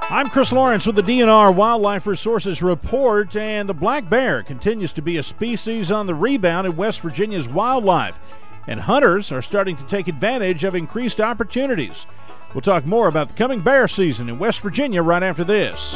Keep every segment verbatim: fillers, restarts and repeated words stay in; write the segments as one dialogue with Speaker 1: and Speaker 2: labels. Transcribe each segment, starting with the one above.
Speaker 1: I'm Chris Lawrence with the D N R Wildlife Resources Report, and the black bear continues to be a species on the rebound in West Virginia's wildlife, and hunters are starting to take advantage of increased opportunities. We'll talk more about the coming bear season in West Virginia right after this.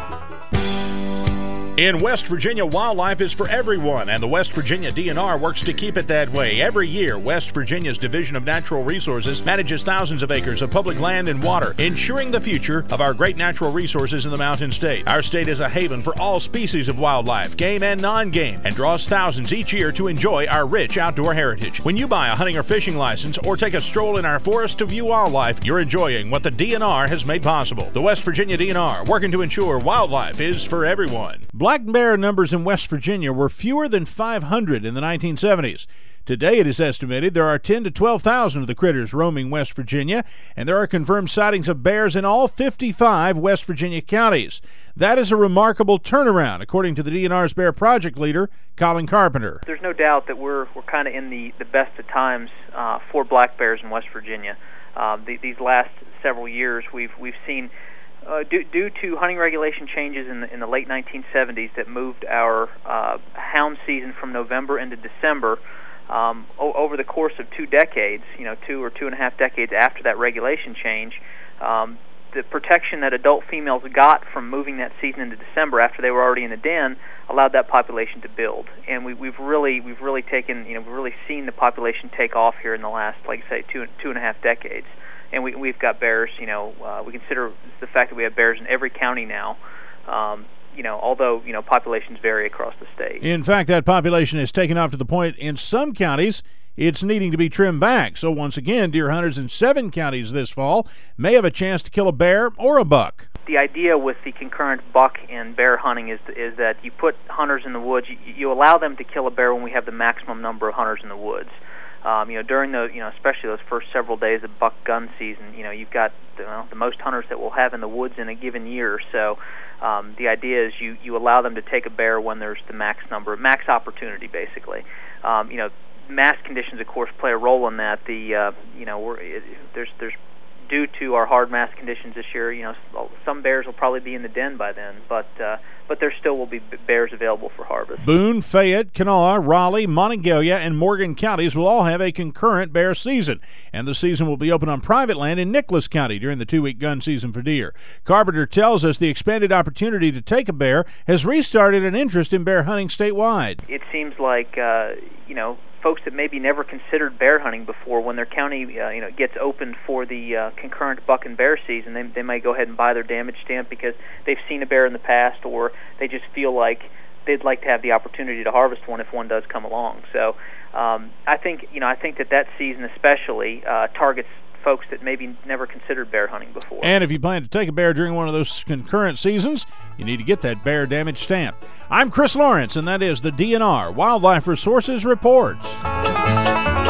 Speaker 1: In West Virginia, wildlife is for everyone, and the West Virginia D N R works to keep it that way. Every year, West Virginia's Division of Natural Resources manages thousands of acres of public land and water, ensuring the future of our great natural resources in the Mountain State. Our state is a haven for all species of wildlife, game and non-game, and draws thousands each year to enjoy our rich outdoor heritage. When you buy a hunting or fishing license or take a stroll in our forest to view wildlife, you're enjoying what the D N R has made possible. The West Virginia D N R, working to ensure wildlife is for everyone. Black bear numbers in West Virginia were fewer than five hundred in the nineteen seventies. Today it is estimated there are ten to twelve thousand of the critters roaming West Virginia, and there are confirmed sightings of bears in all fifty-five West Virginia counties. That is a remarkable turnaround, according to the D N R's Bear Project leader, Colin Carpenter.
Speaker 2: There's no doubt that we're we're kind of in the, the best of times uh, for black bears in West Virginia. Uh, the, these last several years, we've we've seen Uh, due, due to hunting regulation changes in the, in the late nineteen seventies that moved our uh, hound season from November into December, um, o- over the course of two decades, you know, two or two and a half decades after that regulation change, um, the protection that adult females got from moving that season into December after they were already in the den allowed that population to build. And we, we've really we've really taken, you know, we've really seen the population take off here in the last, like I say, two two and a half decades. And we, we've got bears, you know, uh, we consider the fact that we have bears in every county now, um, you know, although, you know, populations vary across the state.
Speaker 1: In fact, that population has taken off to the point in some counties it's needing to be trimmed back. So once again, deer hunters in seven counties this fall may have a chance to kill a bear or a buck.
Speaker 2: The idea with the concurrent buck and bear hunting is is that you put hunters in the woods, you, you allow them to kill a bear when we have the maximum number of hunters in the woods. Um, you know, during the, you know, especially those first several days of buck gun season, you know, you've got you know, the most hunters that we'll have in the woods in a given year. So um, the idea is you, you allow them to take a bear when there's the max number, max opportunity, basically. Um, you know, mass conditions, of course, play a role in that. The, uh, you know, we're, it, there's there's due to our hard mass conditions this year, you know, some bears will probably be in the den by then, but uh, but there still will be bears available for harvest.
Speaker 1: Boone, Fayette, Kanawha, Raleigh, Monongalia, and Morgan counties will all have a concurrent bear season, and the season will be open on private land in Nicholas County during the two-week gun season for deer. Carpenter tells us the expanded opportunity to take a bear has restarted an interest in bear hunting statewide.
Speaker 2: It seems like, uh, you know, folks that maybe never considered bear hunting before, when their county uh, you know gets opened for the uh, concurrent buck and bear season, they, they might go ahead and buy their damage stamp because they've seen a bear in the past, or they just feel like they'd like to have the opportunity to harvest one if one does come along. So um, I think you know I think that that season especially uh, targets folks that maybe never considered bear hunting before.
Speaker 1: And if you plan to take a bear during one of those concurrent seasons, you need to get that bear damage stamp. I'm Chris Lawrence, and that is the D N R Wildlife Resources Reports.